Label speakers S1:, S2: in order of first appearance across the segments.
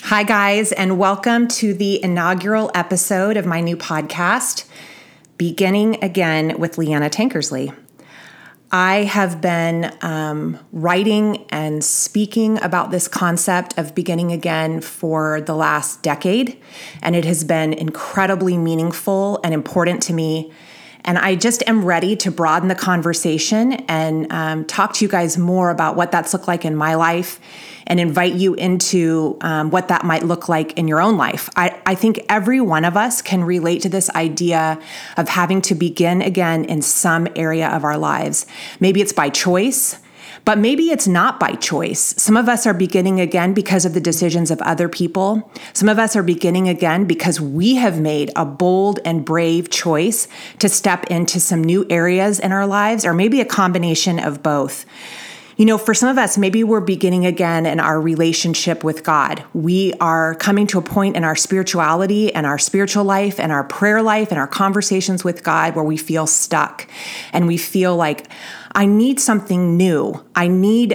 S1: Hi, guys, and welcome to the inaugural episode of my new podcast, Beginning Again with Leanna Tankersley. I have been writing and speaking about this concept of beginning again for the last decade, and it has been incredibly meaningful and important to me. And I just am ready to broaden the conversation and talk to you guys more about what that's looked like in my life and invite you into what that might look like in your own life. I think every one of us can relate to this idea of having to begin again in some area of our lives. Maybe it's by choice, but maybe it's not by choice. Some of us are beginning again because of the decisions of other people. Some of us are beginning again because we have made a bold and brave choice to step into some new areas in our lives, or maybe a combination of both. You know, for some of us, maybe we're beginning again in our relationship with God. We are coming to a point in our spirituality and our spiritual life and our prayer life and our conversations with God where we feel stuck and we feel like, I need something new. I need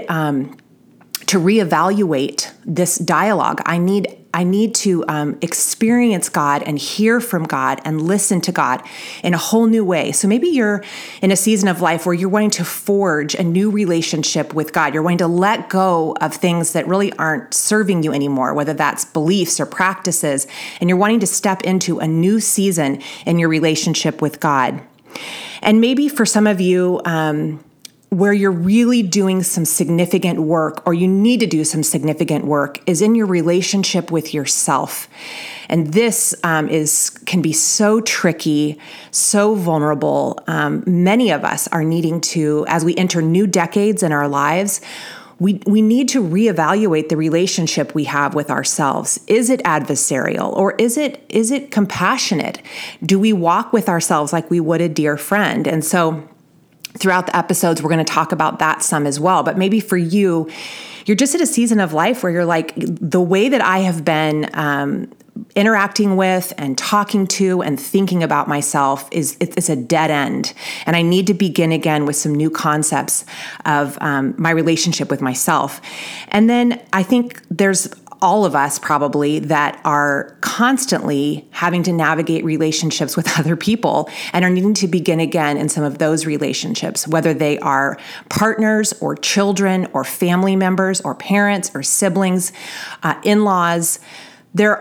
S1: to reevaluate this dialogue. I need to experience God and hear from God and listen to God in a whole new way. So maybe you're in a season of life where you're wanting to forge a new relationship with God. You're wanting to let go of things that really aren't serving you anymore, whether that's beliefs or practices, and you're wanting to step into a new season in your relationship with God. And maybe for some of you, where you're really doing some significant work, or you need to do some significant work, is in your relationship with yourself. And this can be so tricky, so vulnerable. Many of us are needing to, as we enter new decades in our lives, we need to reevaluate the relationship we have with ourselves. Is it adversarial, or is it compassionate? Do we walk with ourselves like we would a dear friend? And so throughout the episodes, we're going to talk about that some as well. But maybe for you, you're just at a season of life where you're like, the way that I have been interacting with and talking to and thinking about myself it's a dead end. And I need to begin again with some new concepts of my relationship with myself. And then I think there's all of us probably that are constantly having to navigate relationships with other people and are needing to begin again in some of those relationships, whether they are partners or children or family members or parents or siblings, in-laws. There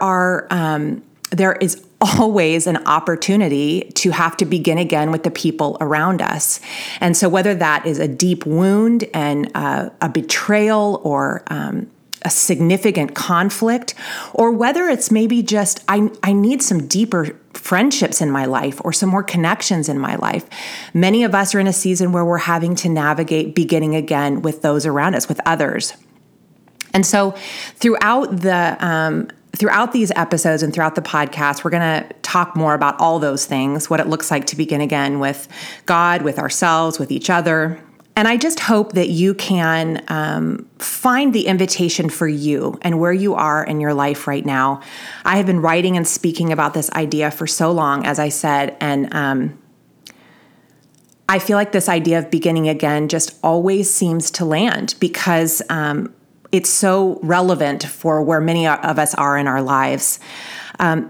S1: is always an opportunity to have to begin again with the people around us. And so whether that is a deep wound and a betrayal or a significant conflict, or whether it's maybe just, I need some deeper friendships in my life or some more connections in my life. Many of us are in a season where we're having to navigate beginning again with those around us, with others. And so throughout these episodes and throughout the podcast, we're going to talk more about all those things, what it looks like to begin again with God, with ourselves, with each other. And I just hope that you can find the invitation for you and where you are in your life right now. I have been writing and speaking about this idea for so long, as I said, and I feel like this idea of beginning again just always seems to land because it's so relevant for where many of us are in our lives. The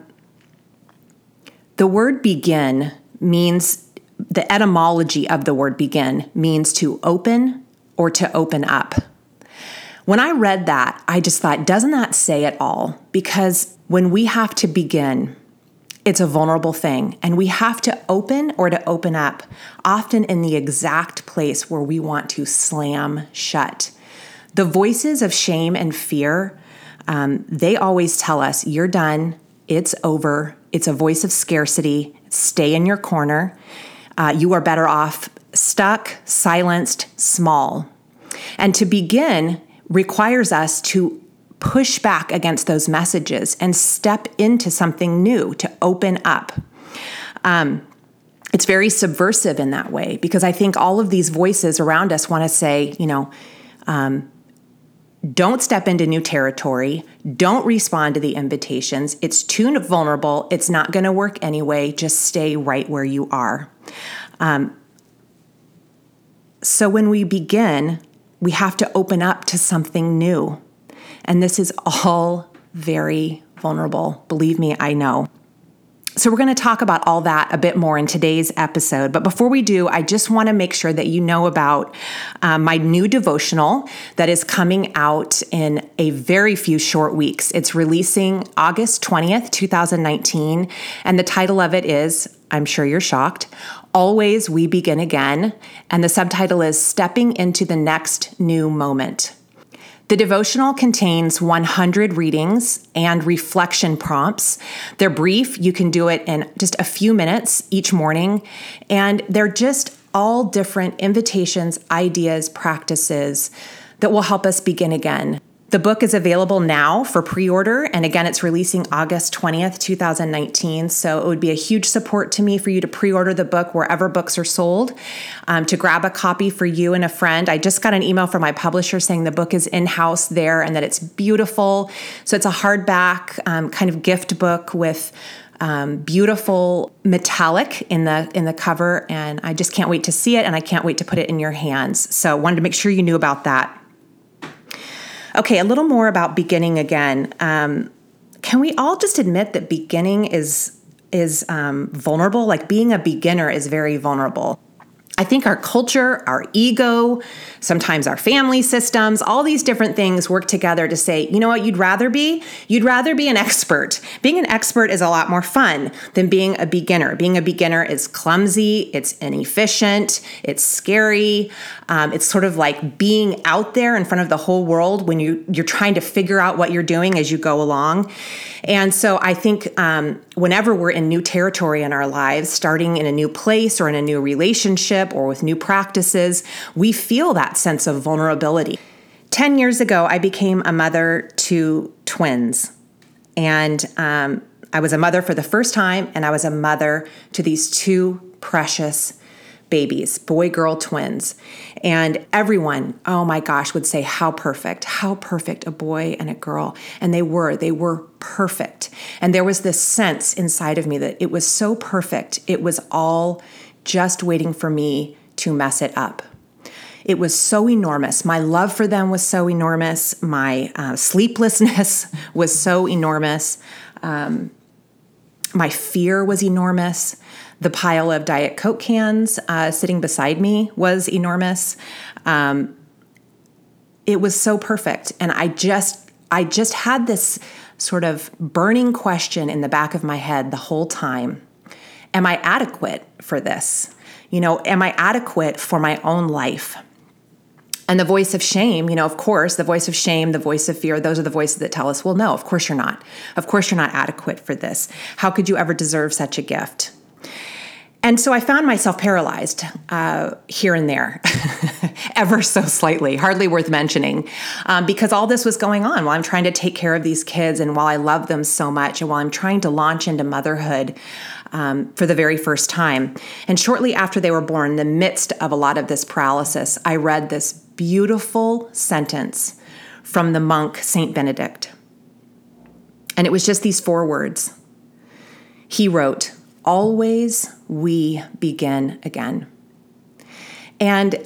S1: word begin means, the etymology of the word begin means to open or to open up. When I read that, I just thought, doesn't that say it all? Because when we have to begin, it's a vulnerable thing, and we have to open or to open up, often in the exact place where we want to slam shut. The voices of shame and fear, they always tell us, you're done, it's over, it's a voice of scarcity, stay in your corner. You are better off stuck, silenced, small. And to begin requires us to push back against those messages and step into something new, to open up. It's very subversive in that way, because I think all of these voices around us want to say, don't step into new territory. Don't respond to the invitations. It's too vulnerable. It's not going to work anyway. Just stay right where you are. So when we begin, we have to open up to something new. And this is all very vulnerable. Believe me, I know. So we're going to talk about all that a bit more in today's episode. But before we do, I just want to make sure that you know about my new devotional that is coming out in a very few short weeks. It's releasing August 20th, 2019. And the title of it is, I'm sure you're shocked, Always We Begin Again. And the subtitle is Stepping into the Next New Moment. The devotional contains 100 readings and reflection prompts. They're brief. You can do it in just a few minutes each morning. And they're just all different invitations, ideas, practices that will help us begin again. The book is available now for pre-order. And again, it's releasing August 20th, 2019. So it would be a huge support to me for you to pre-order the book wherever books are sold, to grab a copy for you and a friend. I just got an email from my publisher saying the book is in-house there and that it's beautiful. So it's a hardback kind of gift book with beautiful metallic in the cover. And I just can't wait to see it. And I can't wait to put it in your hands. So I wanted to make sure you knew about that. Okay, a little more about beginning again. Can we all just admit that beginning is vulnerable? Like being a beginner is very vulnerable. I think our culture, our ego, sometimes our family systems, all these different things work together to say, you know what you'd rather be? You'd rather be an expert. Being an expert is a lot more fun than being a beginner. Being a beginner is clumsy, it's inefficient, it's scary. It's sort of like being out there in front of the whole world when you're trying to figure out what you're doing as you go along. And so I think whenever we're in new territory in our lives, starting in a new place or in a new relationship or with new practices, we feel that sense of vulnerability. 10 years ago, I became a mother to twins. And I was a mother for the first time, and I was a mother to these two precious babies, boy-girl twins. And everyone, oh my gosh, would say how perfect a boy and a girl. And they were perfect. And there was this sense inside of me that it was so perfect. It was all just waiting for me to mess it up. It was so enormous. My love for them was so enormous. My sleeplessness was so enormous. My fear was enormous. The pile of Diet Coke cans sitting beside me was enormous. It was so perfect. And I just had this sort of burning question in the back of my head the whole time. Am I adequate for this? Am I adequate for my own life? And the voice of shame, of course, the voice of shame, the voice of fear, those are the voices that tell us, well, no, of course you're not. Of course you're not adequate for this. How could you ever deserve such a gift? And so I found myself paralyzed here and there, ever so slightly, hardly worth mentioning, because all this was going on while I'm trying to take care of these kids and while I love them so much and while I'm trying to launch into motherhood for the very first time. And shortly after they were born, in the midst of a lot of this paralysis, I read this beautiful sentence from the monk, Saint Benedict. And it was just these 4 words. He wrote, "Always we begin again." And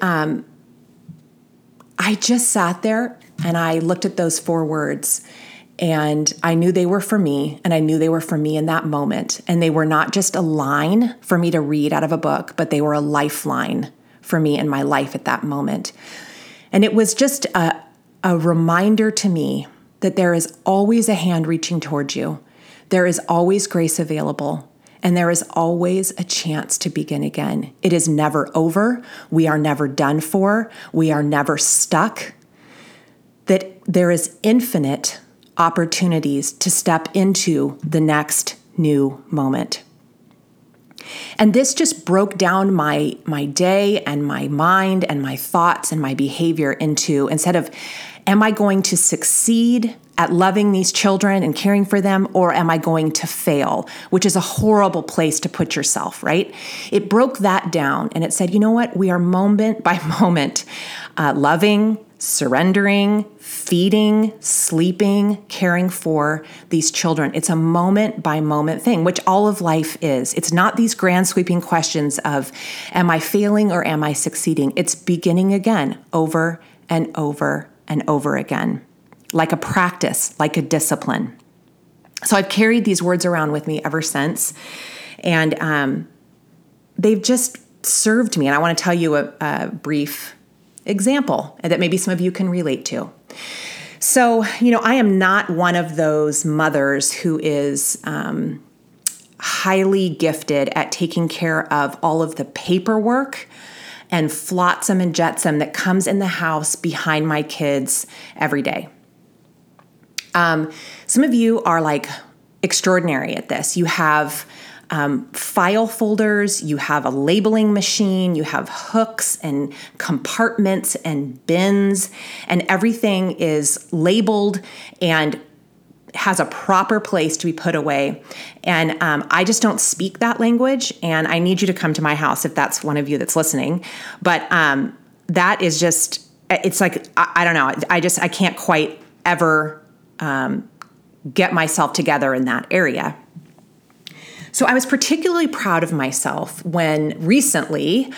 S1: I just sat there and I looked at those 4 words and I knew they were for me, and I knew they were for me in that moment. And they were not just a line for me to read out of a book, but they were a lifeline for me in my life at that moment. And it was just a reminder to me that there is always a hand reaching towards you. There is always grace available. And there is always a chance to begin again. It is never over. We are never done for. We are never stuck. That there is infinite opportunities to step into the next new moment. And this just broke down my day and my mind and my thoughts and my behavior into, instead of, am I going to succeed at loving these children and caring for them, or am I going to fail, which is a horrible place to put yourself, right? It broke that down and it said, you know what? We are moment by moment loving, surrendering, feeding, sleeping, caring for these children. It's a moment by moment thing, which all of life is. It's not these grand sweeping questions of, am I failing or am I succeeding? It's beginning again over and over and over again. like a practice, like a discipline. So I've carried these words around with me ever since, and they've just served me. And I want to tell you a brief example that maybe some of you can relate to. So, I am not one of those mothers who is highly gifted at taking care of all of the paperwork and flotsam and jetsam that comes in the house behind my kids every day. Some of you are like extraordinary at this. You have file folders, you have a labeling machine, you have hooks and compartments and bins, and everything is labeled and has a proper place to be put away. And I just don't speak that language, and I need you to come to my house if that's one of you that's listening. But that is just, it's like, I don't know, I can't quite ever get myself together in that area. So I was particularly proud of myself when recently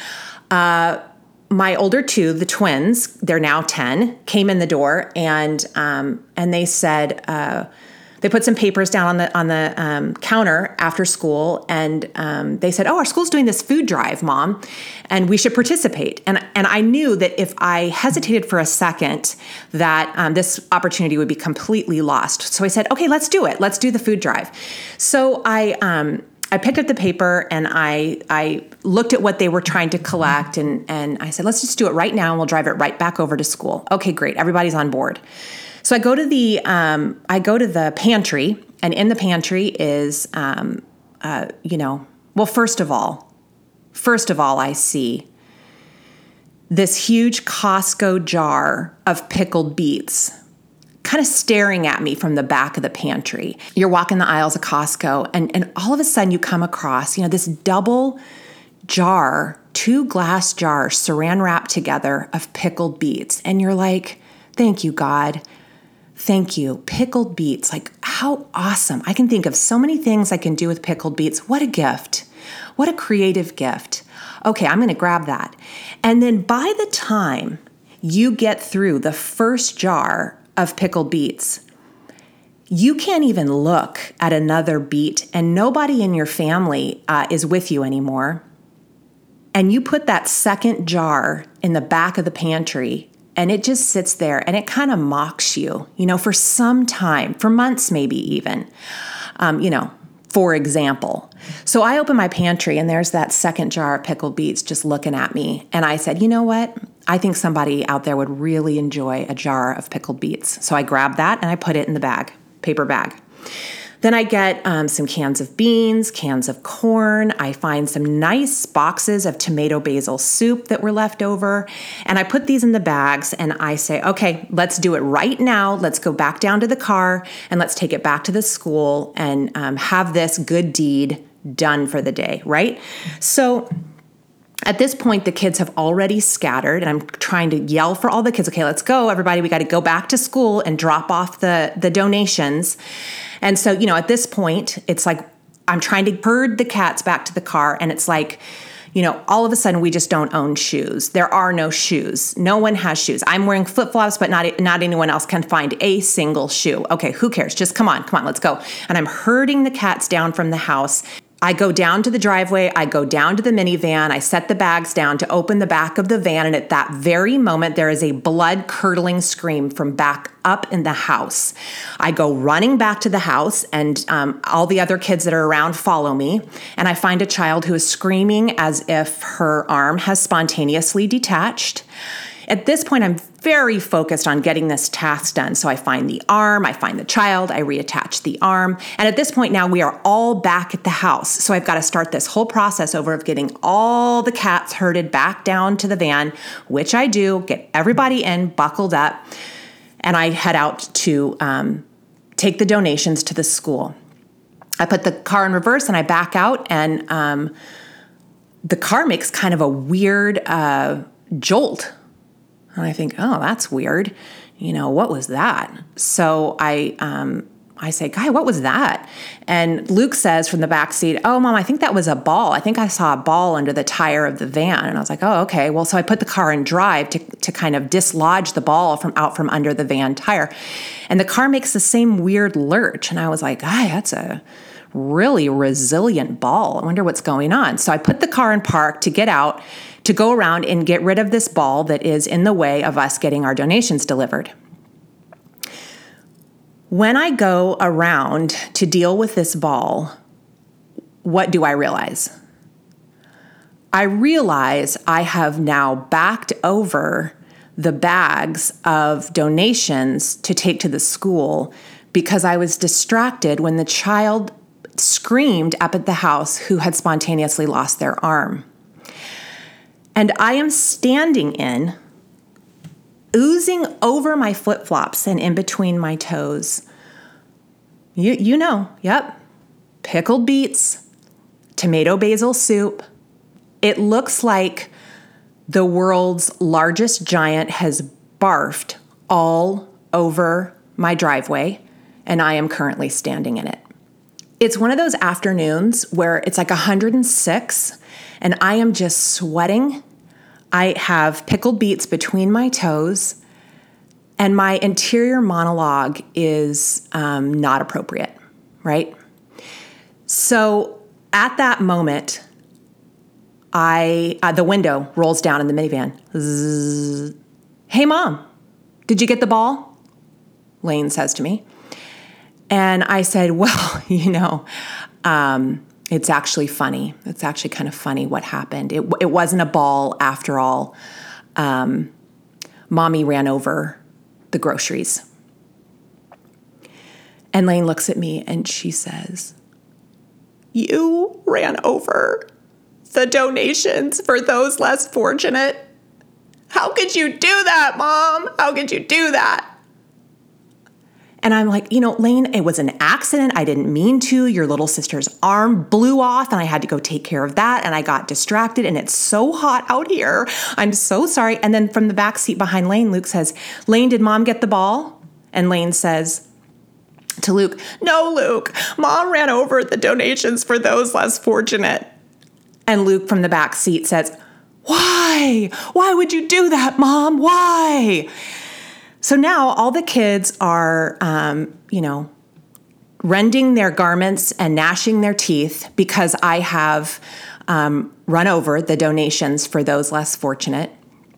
S1: my older two, the twins, they're now 10, came in the door and they said, they put some papers down on the counter after school, and they said, "Oh, our school's doing this food drive, Mom, and we should participate." And I knew that if I hesitated for a second, that this opportunity would be completely lost. So I said, "Okay, let's do it. Let's do the food drive." So I picked up the paper and I looked at what they were trying to collect, and I said, "Let's just do it right now, and we'll drive it right back over to school." Okay, great. Everybody's on board. So I go to the pantry, and in the pantry is, well, first of all, I see this huge Costco jar of pickled beets kind of staring at me from the back of the pantry. You're walking the aisles of Costco, and all of a sudden you come across, this double jar, 2 glass jars saran wrapped together of pickled beets. And you're like, thank you, God. Thank you. Pickled beets. Like, how awesome. I can think of so many things I can do with pickled beets. What a gift. What a creative gift. Okay, I'm going to grab that. And then by the time you get through the first jar of pickled beets, you can't even look at another beet, and nobody in your family is with you anymore. And you put that second jar in the back of the pantry, and it just sits there, and it kind of mocks you, for some time, for months maybe even, for example. So I open my pantry, and there's that second jar of pickled beets just looking at me. And I said, you know what? I think somebody out there would really enjoy a jar of pickled beets. So I grabbed that, and I put it in the paper bag. Then I get some cans of beans, cans of corn. I find some nice boxes of tomato basil soup that were left over. And I put these in the bags, and I say, okay, let's do it right now. Let's go back down to the car, and let's take it back to the school and have this good deed done for the day, right? So at this point, the kids have already scattered, and I'm trying to yell for all the kids. Okay, let's go, everybody. We got to go back to school and drop off the donations. And so, at this point, it's like I'm trying to herd the cats back to the car, and it's like, all of a sudden we just don't own shoes. There are no shoes. No one has shoes. I'm wearing flip-flops, but not anyone else can find a single shoe. Okay, who cares? Just come on, let's go. And I'm herding the cats down from the house. I go down to the driveway, I go down to the minivan, I set the bags down to open the back of the van, and at that very moment, there is a blood-curdling scream from back up in the house. I go running back to the house, and all the other kids that are around follow me, and I find a child who is screaming as if her arm has spontaneously detached. At this point, I'm very focused on getting this task done. So I find the arm, I find the child, I reattach the arm. And at this point now, we are all back at the house. So I've got to start this whole process over of getting all the cats herded back down to the van, which I do, get everybody in, buckled up, and I head out to take the donations to the school. I put the car in reverse and I back out, and the car makes kind of a weird jolt. And I think, oh, that's weird. What was that? So I I say, Guy, what was that? And Luke says from the back seat, oh, Mom, I think that was a ball. I think I saw a ball under the tire of the van. And I was like, oh, okay. Well, so I put the car in drive to kind of dislodge the ball from under the van tire. And the car makes the same weird lurch. And I was like, Guy, that's a really resilient ball. I wonder what's going on. So I put the car in park to get out, to go around and get rid of this ball that is in the way of us getting our donations delivered. When I go around to deal with this ball, what do I realize? I realize I have now backed over the bags of donations to take to the school because I was distracted when the child screamed up at the house who had spontaneously lost their arm. And I am standing in, oozing over my flip-flops and in between my toes. You know, yep, pickled beets, tomato basil soup. It looks like the world's largest giant has barfed all over my driveway, and I am currently standing in it. It's one of those afternoons where it's like 106, and I am just sweating. I have pickled beets between my toes, and my interior monologue is not appropriate, right? So at that moment, the window rolls down in the minivan. Zzz. Hey, Mom, did you get the ball? Lane says to me. And I said, well, it's actually funny. It's actually kind of funny what happened. It wasn't a ball after all. Mommy ran over the groceries. And Lane looks at me and she says, you ran over the donations for those less fortunate? How could you do that, Mom? How could you do that? And I'm like, Lane, it was an accident. I didn't mean to. Your little sister's arm blew off and I had to go take care of that. And I got distracted and it's so hot out here. I'm so sorry. And then from the back seat behind Lane, Luke says, Lane, did Mom get the ball? And Lane says to Luke, no, Luke, Mom ran over the donations for those less fortunate. And Luke from the back seat says, why? Why would you do that, Mom? Why? So now all the kids are, rending their garments and gnashing their teeth because I have run over the donations for those less fortunate.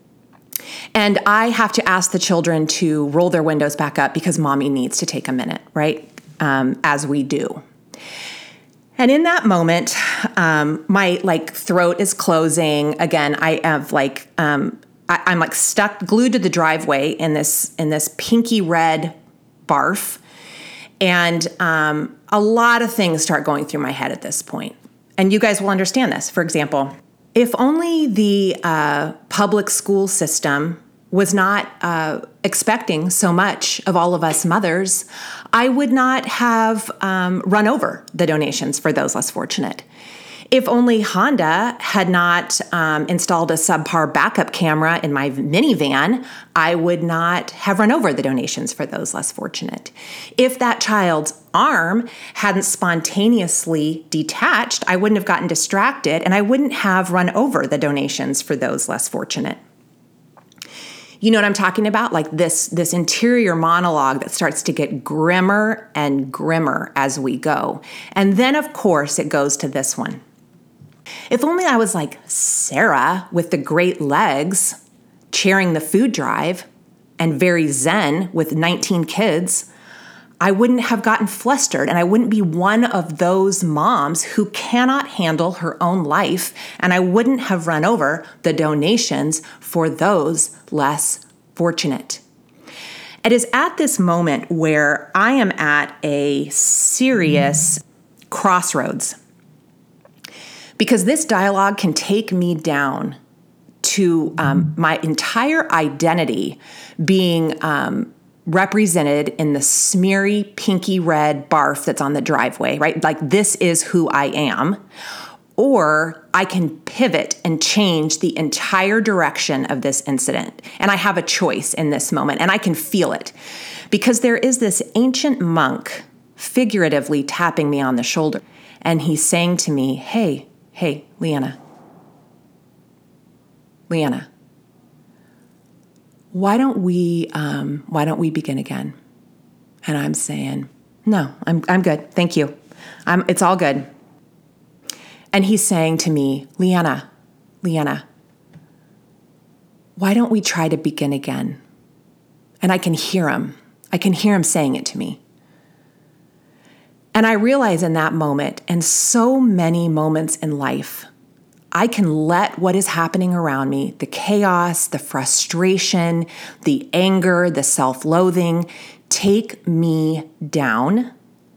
S1: And I have to ask the children to roll their windows back up because Mommy needs to take a minute, right? As we do. And in that moment, my throat is closing. Again, I have I'm stuck, glued to the driveway in this pinky red barf. And a lot of things start going through my head at this point. And you guys will understand this. For example, if only the public school system was not expecting so much of all of us mothers, I would not have run over the donations for those less fortunate. If only Honda had not installed a subpar backup camera in my minivan, I would not have run over the donations for those less fortunate. If that child's arm hadn't spontaneously detached, I wouldn't have gotten distracted and I wouldn't have run over the donations for those less fortunate. You know what I'm talking about? Like this interior monologue that starts to get grimmer and grimmer as we go. And then, of course, it goes to this one. If only I was like Sarah with the great legs, chairing the food drive, and very zen with 19 kids, I wouldn't have gotten flustered and I wouldn't be one of those moms who cannot handle her own life, and I wouldn't have run over the donations for those less fortunate. It is at this moment where I am at a serious crossroads. Because this dialogue can take me down to my entire identity being represented in the smeary, pinky red barf that's on the driveway, right? Like this is who I am. Or I can pivot and change the entire direction of this incident. And I have a choice in this moment, and I can feel it. Because there is this ancient monk figuratively tapping me on the shoulder. And he's saying to me, hey, Leanna, why don't we begin again? And I'm saying, no, I'm good. Thank you. It's all good. And he's saying to me, Leanna, why don't we try to begin again? And I can hear him. I can hear him saying it to me. And I realize in that moment, and so many moments in life, I can let what is happening around me, the chaos, the frustration, the anger, the self-loathing, take me down,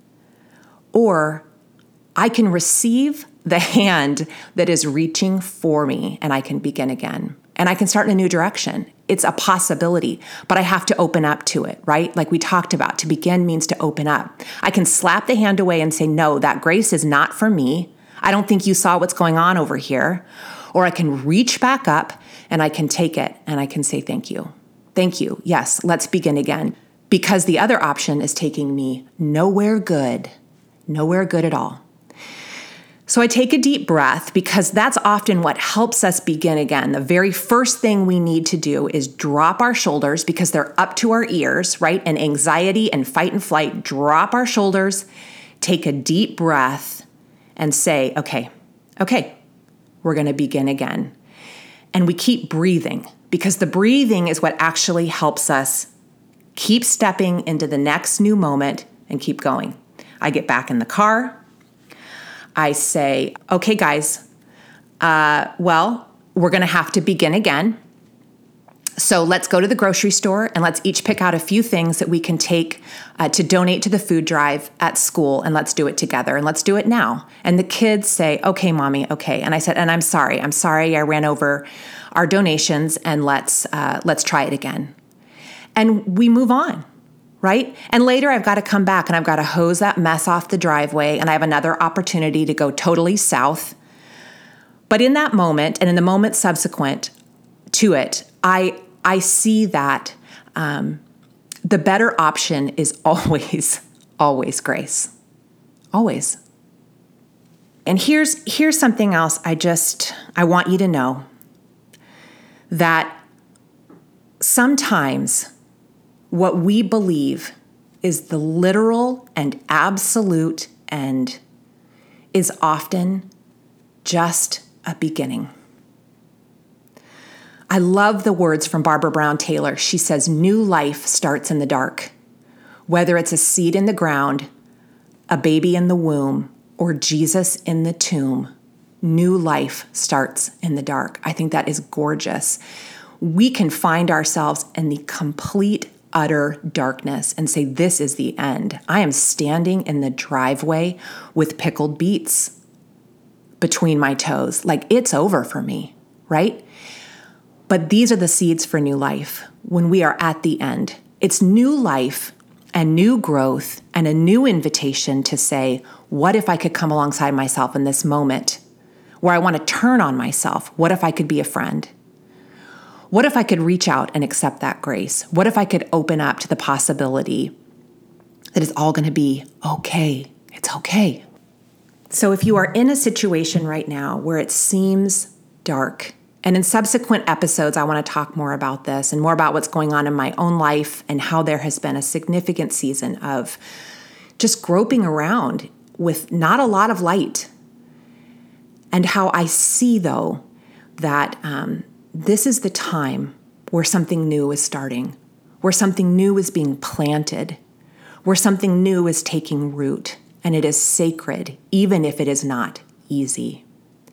S1: or I can receive the hand that is reaching for me and I can begin again. And I can start in a new direction. It's a possibility, but I have to open up to it, right? Like we talked about, to begin means to open up. I can slap the hand away and say, no, that grace is not for me. I don't think you saw what's going on over here. Or I can reach back up and I can take it and I can say, thank you. Thank you. Yes, let's begin again. Because the other option is taking me nowhere good at all. So I take a deep breath because that's often what helps us begin again. The very first thing we need to do is drop our shoulders because they're up to our ears, right? And anxiety and fight and flight, drop our shoulders, take a deep breath and say, okay, we're going to begin again. And we keep breathing because the breathing is what actually helps us keep stepping into the next new moment and keep going. I get back in the car. I say, okay, guys, we're going to have to begin again. So let's go to the grocery store and let's each pick out a few things that we can take to donate to the food drive at school, and let's do it together, and let's do it now. And the kids say, okay, Mommy, okay. And I said, and I'm sorry, I ran over our donations, and let's try it again. And we move on. Right? And later I've got to come back and I've got to hose that mess off the driveway, and I have another opportunity to go totally south. But in that moment and in the moment subsequent to it, I see that the better option is always grace. Always. And here's something else I want you to know, that sometimes what we believe is the literal and absolute end is often just a beginning. I love the words from Barbara Brown Taylor. She says, new life starts in the dark. Whether it's a seed in the ground, a baby in the womb, or Jesus in the tomb, new life starts in the dark. I think that is gorgeous. We can find ourselves in the complete utter darkness and say, this is the end. I am standing in the driveway with pickled beets between my toes. Like, it's over for me, right? But these are the seeds for new life when we are at the end. It's new life and new growth and a new invitation to say, what if I could come alongside myself in this moment where I want to turn on myself? What if I could be a friend? What if I could reach out and accept that grace? What if I could open up to the possibility that it's all going to be okay? It's okay. So if you are in a situation right now where it seems dark, and in subsequent episodes, I want to talk more about this and more about what's going on in my own life and how there has been a significant season of just groping around with not a lot of light, and how I see, though, that this is the time where something new is starting, where something new is being planted, where something new is taking root, and it is sacred, even if it is not easy.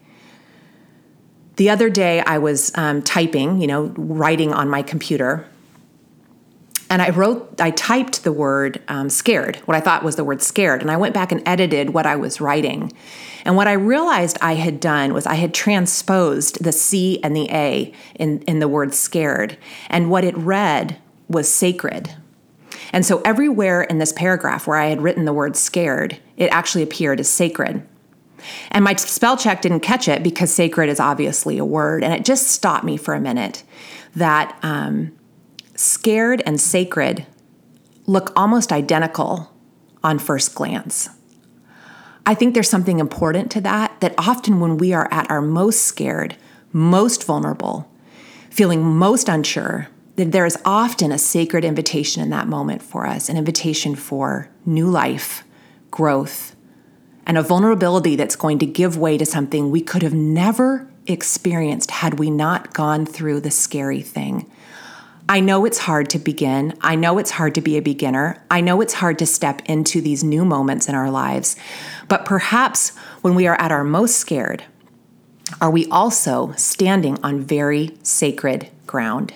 S1: The other day I was typing, writing on my computer, and I typed the word scared, what I thought was the word scared, and I went back and edited what I was writing. And what I realized I had done was I had transposed the C and the A in the word scared, and what it read was sacred. And so everywhere in this paragraph where I had written the word scared, it actually appeared as sacred. And my spell check didn't catch it because sacred is obviously a word, and it just stopped me for a minute that scared and sacred look almost identical on first glance. I think there's something important to that often when we are at our most scared, most vulnerable, feeling most unsure, that there is often a sacred invitation in that moment for us, an invitation for new life, growth, and a vulnerability that's going to give way to something we could have never experienced had we not gone through the scary thing. I know it's hard to begin. I know it's hard to be a beginner. I know it's hard to step into these new moments in our lives. But perhaps when we are at our most scared, are we also standing on very sacred ground?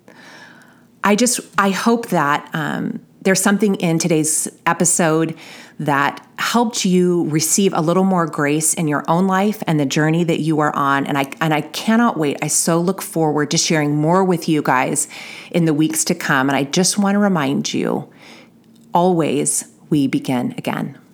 S1: I hope that there's something in today's episode that helped you receive a little more grace in your own life and the journey that you are on. And I cannot wait. I so look forward to sharing more with you guys in the weeks to come. And I just want to remind you, always we begin again.